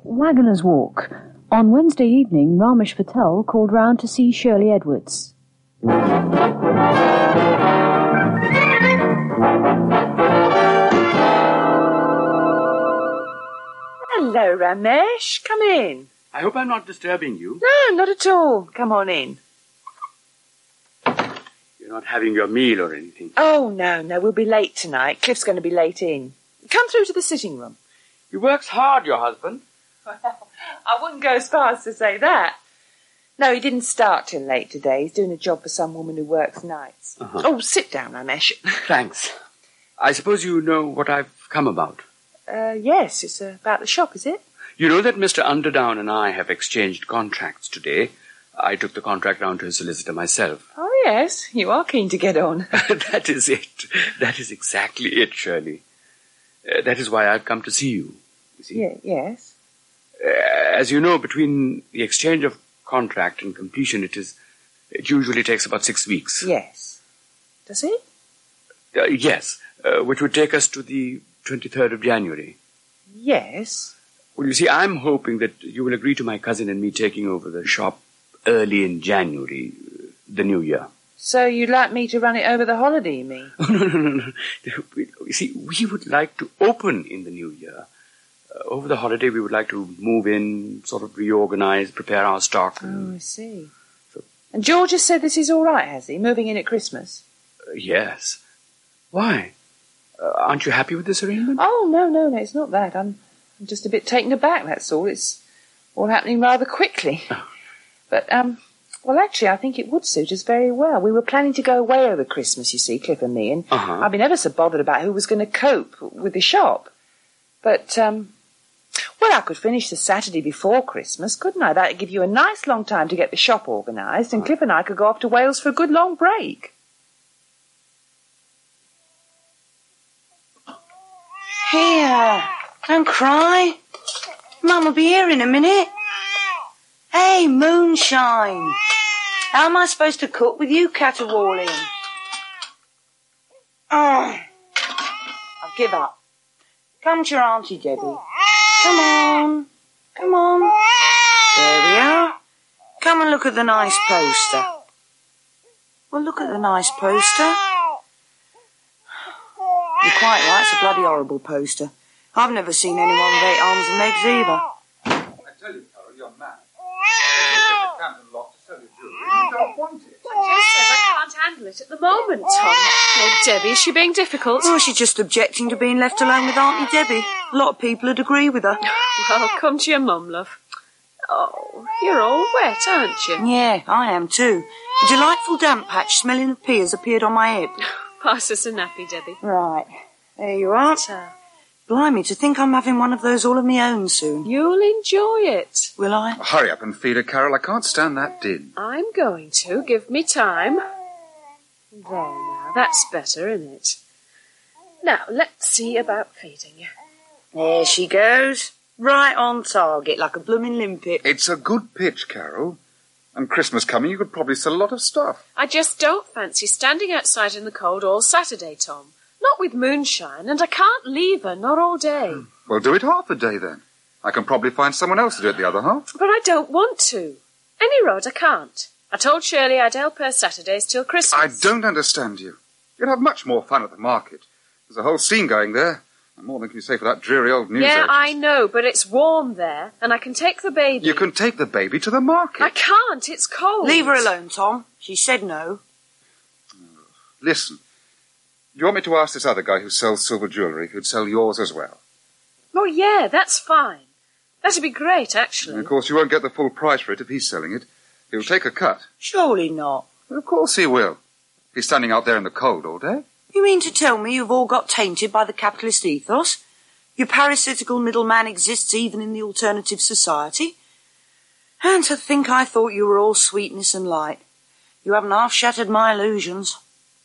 Waggoner's Walk. On Wednesday evening, Ramesh Patel called round to see Shirley Edwards. Hello, Ramesh. Come in. I hope I'm not disturbing you. No, not at all. Come on in. You're not having your meal or anything. Oh, no, we'll be late tonight. Cliff's going to be late in. Come through to the sitting room. He works hard, your husband. Well, I wouldn't go as far as to say that. No, he didn't start till late today. He's doing a job for some woman who works nights. Uh-huh. Oh, sit down, Ramesh. Thanks. I suppose you know what I've come about. Yes, it's about the shop, is it? You know that Mr. Underdown and I have exchanged contracts today. I took the contract round to his solicitor myself. Oh, yes, you are keen to get on. That is it. That is exactly it, Shirley. That is why I've come to see you. You see? Yeah, yes. As you know, between the exchange of contract and completion, it usually takes about 6 weeks. Yes. Does it? Yes, which would take us to the 23rd of January. Yes. Well, you see, I'm hoping that you will agree to my cousin and me taking over the shop early in January, the new year. So you'd like me to run it over the holiday, you mean? Oh, no. You see, we would like to open in the new year. Over the holiday, we would like to move in, sort of reorganize, prepare our stock. Oh, I see. And George has said this is all right, has he? Moving in at Christmas? Yes. Why? Aren't you happy with this arrangement? Oh, no, it's not that. I'm just a bit taken aback, that's all. It's all happening rather quickly. Oh. But, well, actually, I think it would suit us very well. We were planning to go away over Christmas, you see, Cliff and me, and I've been ever so bothered about who was going to cope with the shop. But, well, I could finish the Saturday before Christmas, couldn't I? That'd give you a nice long time to get the shop organised, and Cliff and I could go off to Wales for a good long break. Here, don't cry. Mum will be here in a minute. Hey, Moonshine. How am I supposed to cook with you caterwauling? Oh, I'll give up. Come to your Auntie Debbie. Come on. There we are. Come and look at the nice poster. Well, look at the nice poster. You're quite right, it's a bloody horrible poster. I've never seen anyone with 8 arms and legs either. I tell you, Carol, you're mad. You get the Camden lot to sell your jewellery. You don't want it. I just said I can't handle it at the moment, Tom. Oh, Debbie, is she being difficult? Oh, she's just objecting to being left alone with Auntie Debbie. A lot of people would agree with her. Well, come to your mum, love. Oh, you're all wet, aren't you? Yeah, I am too. A delightful damp patch smelling of pea has appeared on my hip. Pass us a nappy, Debbie. Right, there you are. Blimey, to think I'm having one of those all of my own soon. You'll enjoy it. Will I? Hurry up and feed her, Carol. I can't stand that din. I'm going to. Give me time. There now, that's better, isn't it? Now, let's see about feeding you. There she goes. Right on target, like a blooming limpet. It's a good pitch, Carol. And Christmas coming, you could probably sell a lot of stuff. I just don't fancy standing outside in the cold all Saturday, Tom. Not with Moonshine, and I can't leave her, not all day. Well, do it half a day, then. I can probably find someone else to do it the other half. But I don't want to. Any road, I can't. I told Shirley I'd help her Saturdays till Christmas. I don't understand you. You'd have much more fun at the market. There's a whole scene going there. And more than can you say for that dreary old news Yeah, agent. I know, but it's warm there, and I can take the baby. You can take the baby to the market. I can't, it's cold. Leave her alone, Tom. She said no. Listen, do you want me to ask this other guy who sells silver jewellery if he'd sell yours as well? Oh, yeah, that's fine. That'd be great, actually. And of course, you won't get the full price for it if he's selling it. He'll take a cut. Surely not. Well, of course he will. He's standing out there in the cold all day. You mean to tell me you've all got tainted by the capitalist ethos? Your parasitical middleman exists even in the alternative society? And to think I thought you were all sweetness and light. You haven't half shattered my illusions.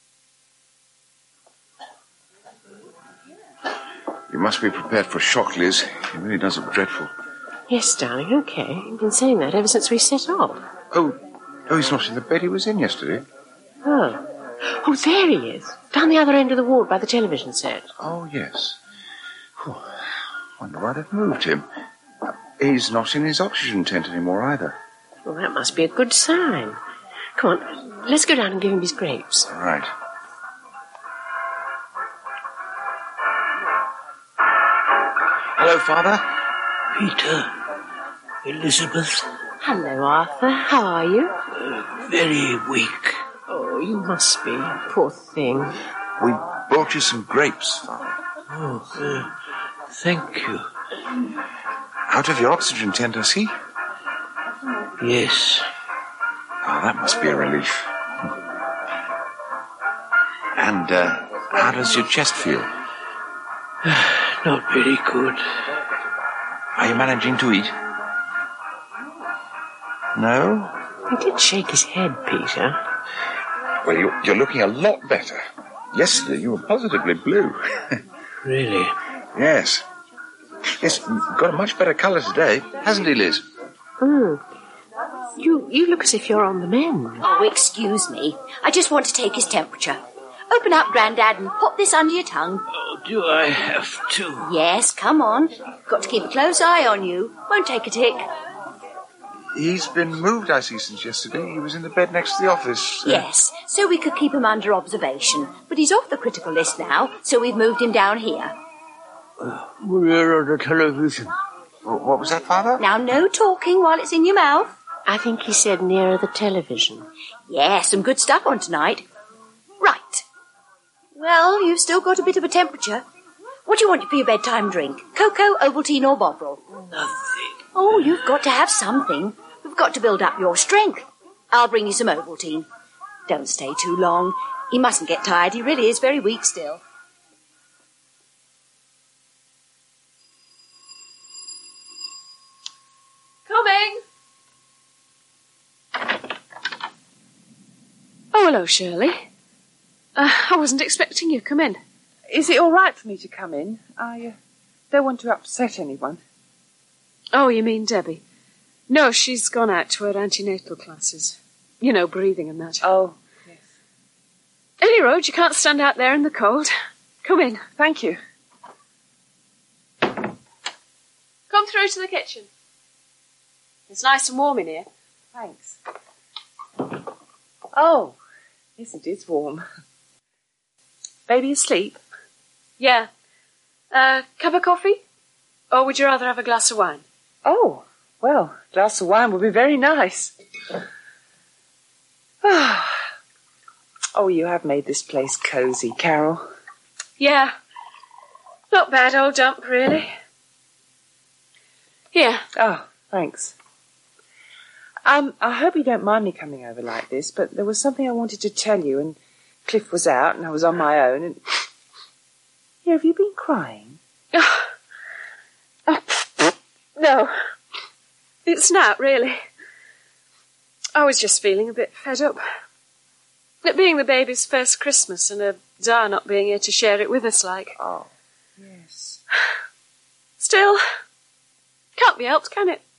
You must be prepared for a shock, Liz. It really does look dreadful. Yes, darling, okay. You've been saying that ever since we set off. Oh, he's not in the bed he was in yesterday. Oh, there he is. Down the other end of the ward by the television set. Oh, yes. Whew. Wonder why they've moved him. He's not in his oxygen tent anymore either. Well, that must be a good sign. Come on, let's go down and give him his grapes. All right. Hello, Father. Peter. Elizabeth. Hello, Arthur. How are you? Very weak. Oh, you must be. Poor thing. We brought you some grapes, Father. Oh, thank you. Out of your oxygen tent, I see. Yes. Oh, that must be a relief. And, how does your chest feel? Not very good. Are you managing to eat? No? He did shake his head, Peter. Well, you're looking a lot better. Yesterday you were positively blue. Really? Yes. Yes, got a much better colour today, hasn't he, Liz? You look as if you're on the mend. Oh, excuse me. I just want to take his temperature. Open up, Grandad, and pop this under your tongue. Oh, do I have to? Yes, come on. Got to keep a close eye on you. Won't take a tick. He's been moved, I see, since yesterday. He was in the bed next to the office. Yes, so we could keep him under observation. But he's off the critical list now, so we've moved him down here. We're on the television. What was that, Father? Now, no talking while it's in your mouth. I think he said nearer the television. Yeah, some good stuff on tonight. Right. Well, you've still got a bit of a temperature. What do you want for your bedtime drink? Cocoa, Ovaltine or Bovril? Nothing. Oh, you've got to have something. We've got to build up your strength. I'll bring you some Ovaltine. Don't stay too long. He mustn't get tired. He really is very weak still. Coming! Oh, hello, Shirley. I wasn't expecting you. Come in. Is it all right for me to come in? I don't want to upset anyone. Oh, you mean Debbie? No, she's gone out to her antenatal classes. You know, breathing and that. Oh, yes. Any road, you can't stand out there in the cold. Come in. Thank you. Come through to the kitchen. It's nice and warm in here. Thanks. Oh, yes, it is warm. Baby asleep? Yeah. Cup of coffee? Or would you rather have a glass of wine? Oh, well, a glass of wine would be very nice. Oh, you have made this place cosy, Carol. Yeah. Not bad, old dump, really. Here. Oh, thanks. I hope you don't mind me coming over like this, but there was something I wanted to tell you, and Cliff was out, and I was on my own, and... Here, have you been crying? No. It's not, really. I was just feeling a bit fed up. It being the baby's first Christmas and Dar not being here to share it with us, like. Oh, yes. Still, can't be helped, can it?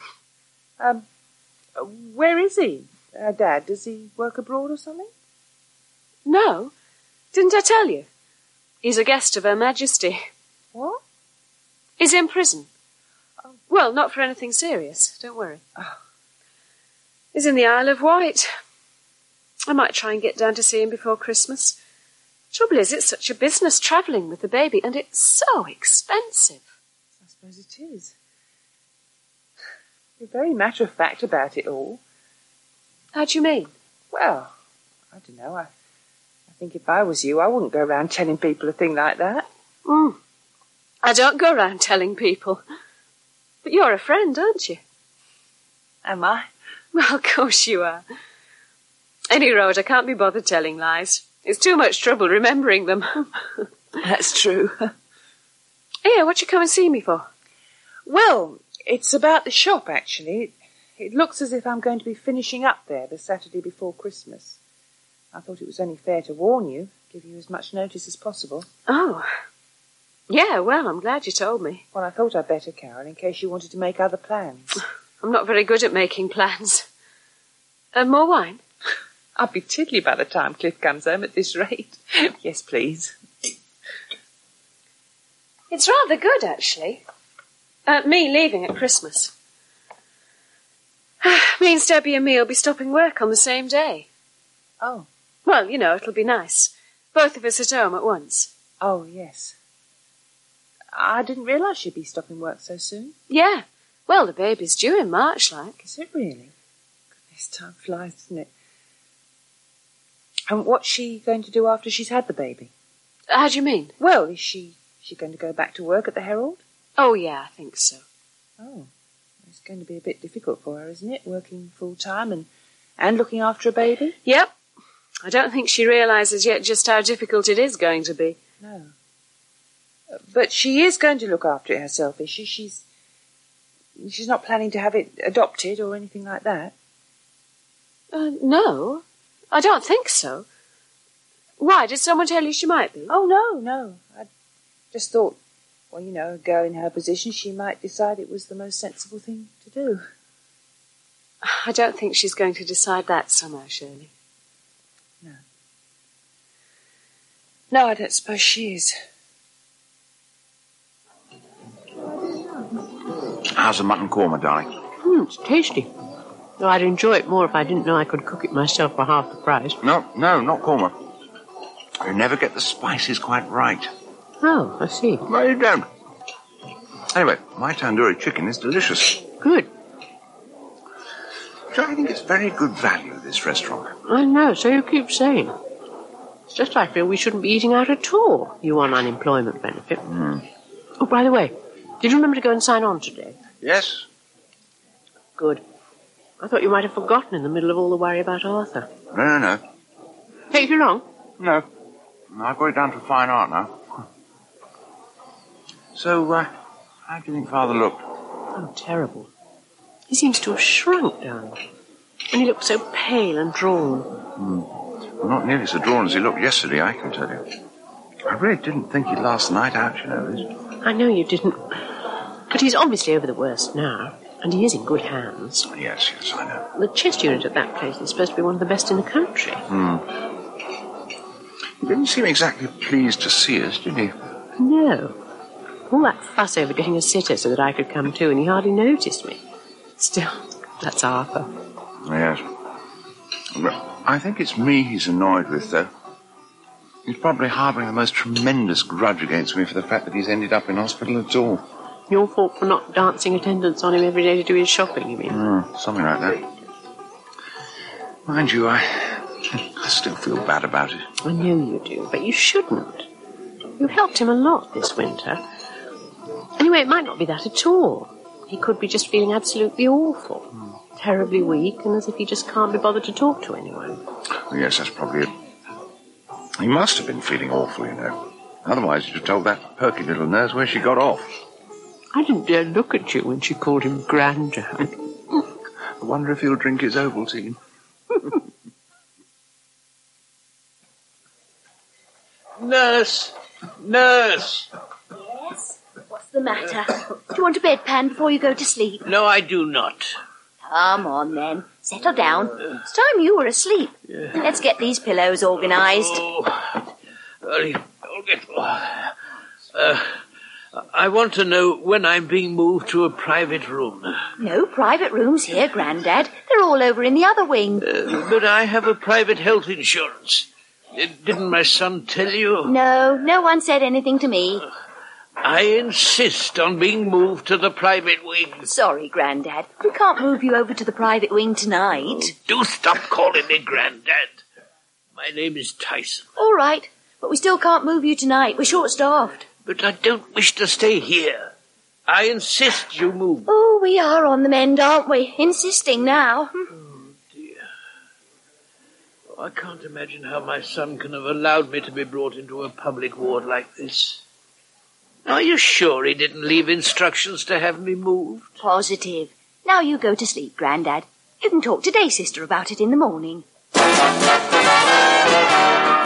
Where is he? Dad, does he work abroad or something? No. Didn't I tell you? He's a guest of Her Majesty. What? He's in prison. Oh. Well, not for anything serious, don't worry. Oh. He's in the Isle of Wight. I might try and get down to see him before Christmas. Trouble is, it's such a business travelling with the baby, and it's so expensive. I suppose it is. You're very matter-of-fact about it all. How do you mean? Well, I don't know. I think if I was you, I wouldn't go around telling people a thing like that. I don't go around telling people. But you're a friend, aren't you? Am I? Well, of course you are. Any road, I can't be bothered telling lies. It's too much trouble remembering them. That's true. Here, what you come and see me for? Well, it's about the shop, actually. It looks as if I'm going to be finishing up there the Saturday before Christmas. I thought it was only fair to warn you, give you as much notice as possible. Oh. Yeah, well, I'm glad you told me. Well, I thought I'd better, Karen, in case you wanted to make other plans. I'm not very good at making plans. More wine? I'll be tiddly by the time Cliff comes home at this rate. Yes, please. It's rather good, actually. Me leaving at Christmas. Me and Debbie and me will be stopping work on the same day. Oh. Well, you know, it'll be nice. Both of us at home at once. Oh, yes. I didn't realise she'd be stopping work so soon. Yeah. Well, the baby's due in March, like. Is it really? Goodness, time flies, doesn't it? And what's she going to do after she's had the baby? How do you mean? Well, is she going to go back to work at the Herald? Oh, yeah, I think so. Oh. It's going to be a bit difficult for her, isn't it? Working full-time and looking after a baby? Yep. I don't think she realises yet just how difficult it is going to be. No. But she is going to look after it herself, is she? She's not planning to have it adopted or anything like that? No. I don't think so. Why, did someone tell you she might be? Oh, no. I just thought, well, you know, a girl in her position, she might decide it was the most sensible thing to do. I don't think she's going to decide that somehow, Shirley. No. No, I don't suppose she is. How's the mutton korma, darling? It's tasty. Though I'd enjoy it more if I didn't know I could cook it myself for half the price. No, not korma. You never get the spices quite right. Oh, I see. Well, you don't. Anyway, my tandoori chicken is delicious. Good. Don't you think it's very good value, this restaurant? I know, so you keep saying. It's just I feel we shouldn't be eating out at all, you on unemployment benefit. Oh, by the way, did you remember to go and sign on today? Yes. Good. I thought you might have forgotten in the middle of all the worry about Arthur. No. Take you long? No. I've got it down to fine art now. So, how do you think Father looked? Oh, terrible. He seems to have shrunk down. And he looked so pale and drawn. Well, not nearly so drawn as he looked yesterday, I can tell you. I really didn't think he'd last the night out, you know, Liz. I know you didn't. But he's obviously over the worst now. And he is in good hands. Yes, I know. The chest unit at that place is supposed to be one of the best in the country. He didn't seem exactly pleased to see us, did he? No. All that fuss over getting a sitter so that I could come too, and he hardly noticed me. Still, that's Arthur. Yes. Well, I think it's me he's annoyed with, though. He's probably harbouring the most tremendous grudge against me for the fact that he's ended up in hospital at all. Your fault for not dancing attendance on him every day to do his shopping, you mean? Something like that. Mind you, I still feel bad about it. I know you do, but you shouldn't. You helped him a lot this winter. Anyway, it might not be that at all. He could be just feeling absolutely awful. Terribly weak, and as if he just can't be bothered to talk to anyone. Yes, that's probably it. He must have been feeling awful, you know. Otherwise, you'd have told that perky little nurse where she got off. I didn't dare look at you when she called him Grandad. I wonder if he'll drink his Ovaltine. Nurse! Nurse! Yes? What's the matter? Do you want a bedpan before you go to sleep? No, I do not. Come on, then. Settle down. It's time you were asleep. Let's get these pillows organised. I want to know when I'm being moved to a private room. No private rooms here, Grandad. They're all over in the other wing. But I have a private health insurance. Didn't my son tell you? No one said anything to me. I insist on being moved to the private wing. Sorry, Grandad. We can't move you over to the private wing tonight. Do stop calling me Grandad. My name is Tyson. All right, but we still can't move you tonight. We're short-staffed. But I don't wish to stay here. I insist you move. Oh, we are on the mend, aren't we? Insisting now. Oh, dear. Oh, I can't imagine how my son can have allowed me to be brought into a public ward like this. Are you sure he didn't leave instructions to have me moved? Positive. Now you go to sleep, Grandad. You can talk to Day Sister about it in the morning.